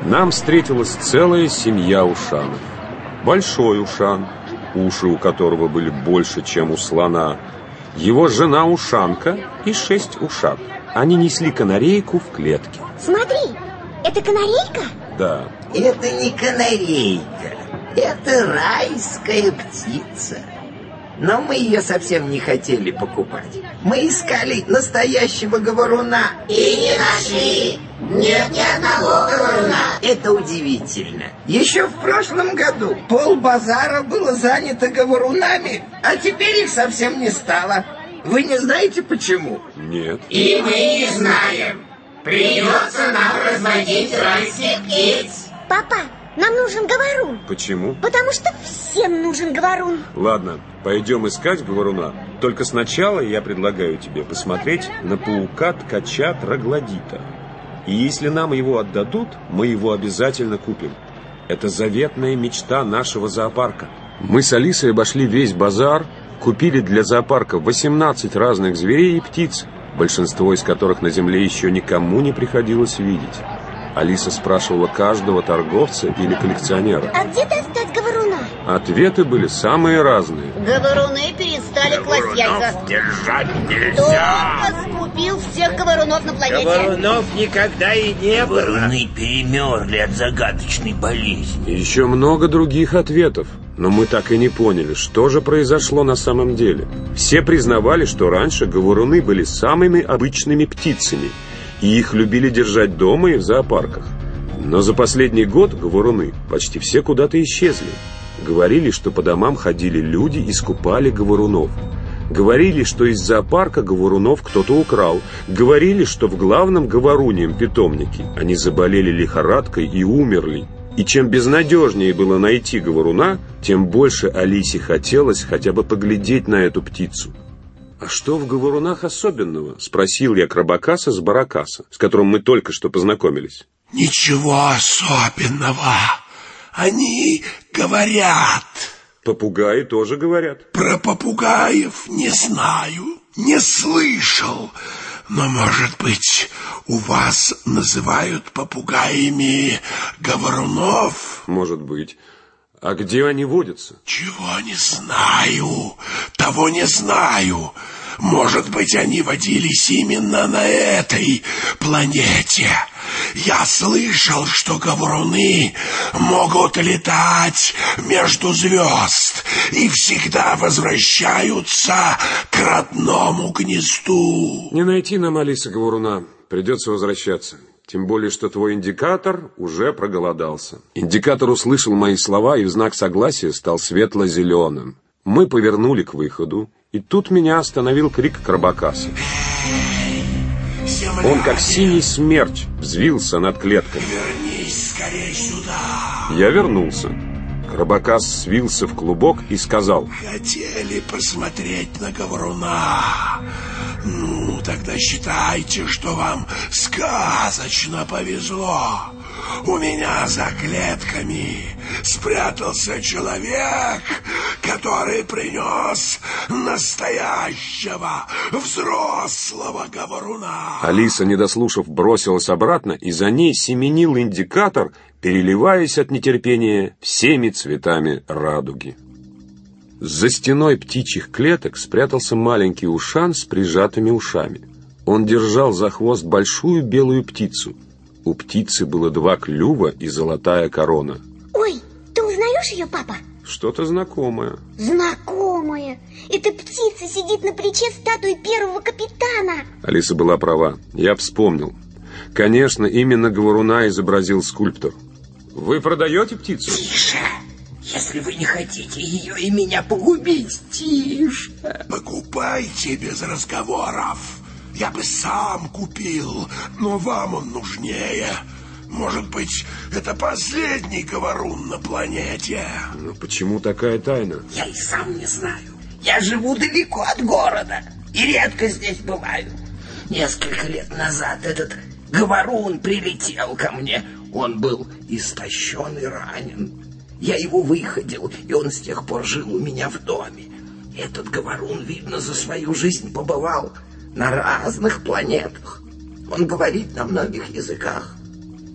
Нам встретилась целая семья ушанов. Большой ушан, уши у которого были больше, чем у слона, его жена ушанка и 6 ушат. Они несли канарейку в клетке. Смотри, это канарейка? Да. Это не канарейка, это райская птица. Но мы ее совсем не хотели покупать. Мы искали настоящего говоруна и не нашли. Нет ни одного говоруна. Это удивительно. Еще в прошлом году полбазара было занято говорунами, а теперь их совсем не стало. Вы не знаете почему? Нет. И мы не знаем. Придется нам разводить райских птиц. Папа, нам нужен говорун. Почему? Потому что всем нужен говорун. Ладно, пойдем искать говоруна. Только сначала я предлагаю тебе посмотреть на паука-ткача Троглодита. И если нам его отдадут, мы его обязательно купим. Это заветная мечта нашего зоопарка. Мы с Алисой обошли весь базар, купили для зоопарка 18 разных зверей и птиц, большинство из которых на земле еще никому не приходилось видеть. Алиса спрашивала каждого торговца или коллекционера: а где достать говоруна? Ответы были самые разные. Говоруны перестали класть яйца. Держать нельзя. Томас купил всех говорунов на планете. Говорунов никогда и не было. Говоруны перемерли от загадочной болезни. И еще много других ответов. Но мы так и не поняли, что же произошло на самом деле. Все признавали, что раньше говоруны были самыми обычными птицами, и их любили держать дома и в зоопарках. Но за последний год говоруны почти все куда-то исчезли. Говорили, что по домам ходили люди и скупали говорунов. Говорили, что из зоопарка говорунов кто-то украл. Говорили, что в главном говоруньем питомнике они заболели лихорадкой и умерли. И чем безнадежнее было найти говоруна, тем больше Алисе хотелось хотя бы поглядеть на эту птицу. «А что в говорунах особенного?» — спросил я Крабакаса с Баракаса, с которым мы только что познакомились. «Ничего особенного. Они говорят». «Попугаи тоже говорят». «Про попугаев не знаю, не слышал. Но, может быть, у вас называют попугаями говорунов?» «Может быть. А где они водятся?» «Чего не знаю, того не знаю. Может быть, они водились именно на этой планете. Я слышал, что говоруны могут летать между звезд и всегда возвращаются к родному гнезду». «Не найти нам, Алиса, говоруна. Придется возвращаться. Тем более, что твой индикатор уже проголодался». Индикатор услышал мои слова и в знак согласия стал светло-зеленым. Мы повернули к выходу, и тут меня остановил крик Крабакаса. Он, как синий смерч, взвился над клетками. «Вернись скорее сюда!» Я вернулся. Крабакас свился в клубок и сказал: «Хотели посмотреть на говоруна? Ну, тогда считайте, что вам сказочно повезло. У меня за клетками спрятался человек, который принес настоящего взрослого говоруна». Алиса, не дослушав, бросилась обратно, и за ней семенил индикатор, переливаясь от нетерпения всеми цветами радуги. За стеной птичьих клеток спрятался маленький ушан с прижатыми ушами. Он держал за хвост большую белую птицу. У птицы было 2 клюва и золотая корона. Ой, ты узнаешь ее, папа? Что-то знакомое. Знакомая. Эта птица сидит на плече статуи первого капитана. Алиса была права. Я вспомнил. Конечно, именно говоруна изобразил скульптор. Вы продаете птицу? Тише! Если вы не хотите ее и меня погубить, тише! Покупайте без разговоров. Я бы сам купил, но вам он нужнее. Может быть, это последний говорун на планете. Но почему такая тайна? Я и сам не знаю. Я живу далеко от города и редко здесь бываю. Несколько лет назад этот говорун прилетел ко мне. Он был истощен и ранен. Я его выходил, и он с тех пор жил у меня в доме. Этот говорун, видно, за свою жизнь побывал на разных планетах. Он говорит на многих языках.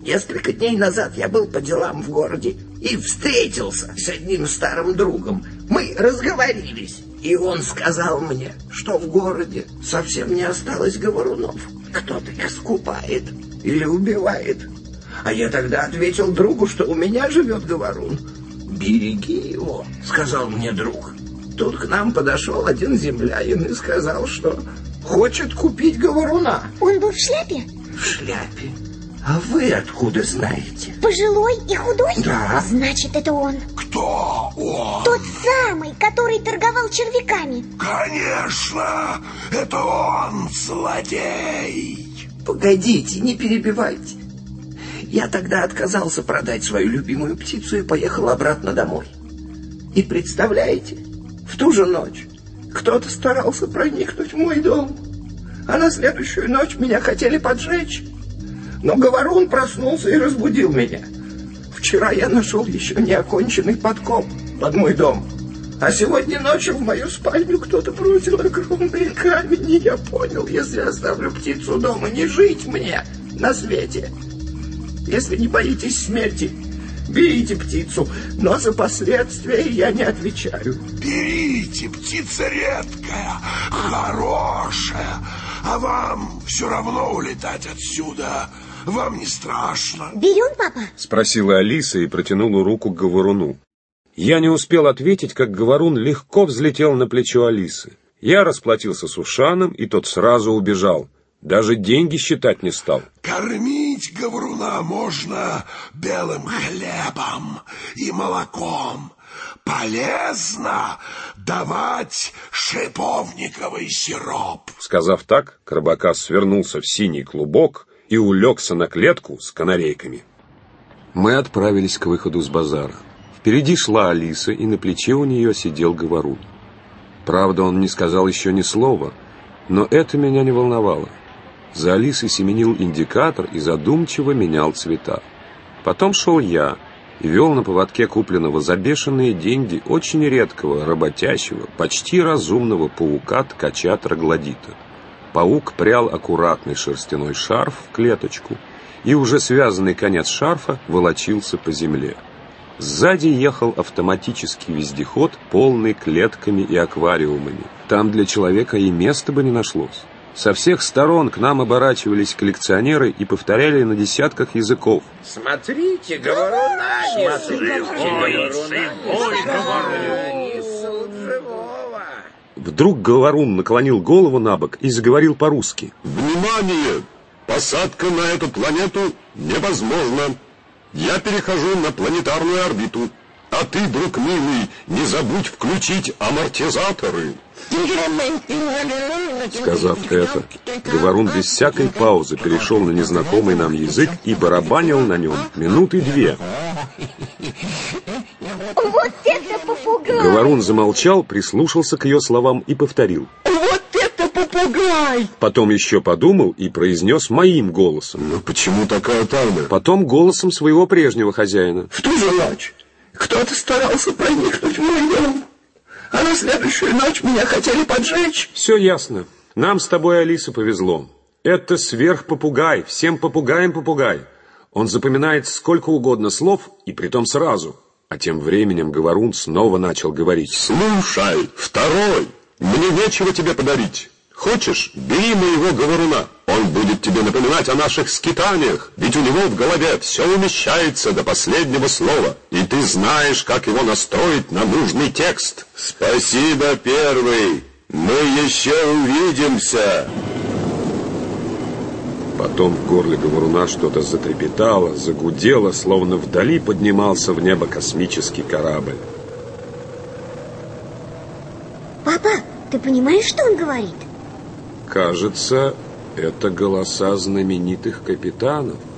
Несколько дней назад я был по делам в городе и встретился с одним старым другом. Мы разговорились, и он сказал мне, что в городе совсем не осталось говорунов. Кто-то их скупает или убивает. А я тогда ответил другу, что у меня живет говорун. «Береги его», — сказал мне друг. Тут к нам подошел один землянин и сказал, что хочет купить говоруна. Он был в шляпе? В шляпе? А вы откуда знаете? Пожилой и худой? Да. Значит, это он. Кто он? Тот самый, который торговал червяками. Конечно, это он, злодей. Погодите, не перебивайте. Я тогда отказался продать свою любимую птицу и поехал обратно домой. И представляете, в ту же ночь кто-то старался проникнуть в мой дом. А на следующую ночь меня хотели поджечь. Но говорун проснулся и разбудил меня. Вчера я нашел еще неоконченный подкоп под мой дом. А сегодня ночью в мою спальню кто-то бросил огромный камень. И я понял, если оставлю птицу дома, не жить мне на свете. Если не боитесь смерти, берите птицу, но за последствия я не отвечаю. Берите, птица редкая, хорошая. А вам все равно улетать отсюда. Вам не страшно? Берем, папа? Спросила Алиса и протянула руку к говоруну. Я не успел ответить, как говорун легко взлетел на плечо Алисы. Я расплатился с Ушаном, и тот сразу убежал. Даже деньги считать не стал. Кормить говоруна можно белым хлебом и молоком. Полезно давать шиповниковый сироп. Сказав так, Карабакас свернулся в синий клубок и улегся на клетку с канарейками. Мы отправились к выходу с базара. Впереди шла Алиса, и на плече у нее сидел говорун. Правда, он не сказал еще ни слова, но это меня не волновало. За Алисой семенил индикатор и задумчиво менял цвета. Потом шел я и вел на поводке купленного за бешеные деньги очень редкого, работящего, почти разумного паука-ткача-троглодита. Паук прял аккуратный шерстяной шарф в клеточку, и уже связанный конец шарфа волочился по земле. Сзади ехал автоматический вездеход, полный клетками и аквариумами. Там для человека и места бы не нашлось. Со всех сторон к нам оборачивались коллекционеры и повторяли на десятках языков. Смотрите, говоруна, Вдруг говорун наклонил голову набок и заговорил по-русски. Внимание! Посадка на эту планету невозможна. Я перехожу на планетарную орбиту. А ты, друг милый, не забудь включить амортизаторы. Сказав это, говорун без всякой паузы перешел на незнакомый нам язык и барабанил на нем минуты 2. Вот это попугай! Говорун замолчал, прислушался к ее словам и повторил. Вот это попугай! Потом еще подумал и произнес моим голосом. Но почему такая тайна? Потом голосом своего прежнего хозяина. В ту же ночь кто-то старался проникнуть в мой дом. А на следующую ночь меня хотели поджечь. Все ясно. Нам с тобой, Алиса, повезло. Это сверхпопугай, всем попугаям попугай. Он запоминает сколько угодно слов, и притом сразу. А тем временем говорун снова начал говорить. Слушай, второй, мне нечего тебе подарить. Хочешь, бери моего говоруна. Он будет тебе напоминать о наших скитаниях, ведь у него в голове все умещается до последнего слова, и ты знаешь, как его настроить на нужный текст. Спасибо, первый. Мы еще увидимся. Потом в горле говоруна что-то затрепетало, загудело, словно вдали поднимался в небо космический корабль. Папа, ты понимаешь, что он говорит? Кажется, это голоса знаменитых капитанов.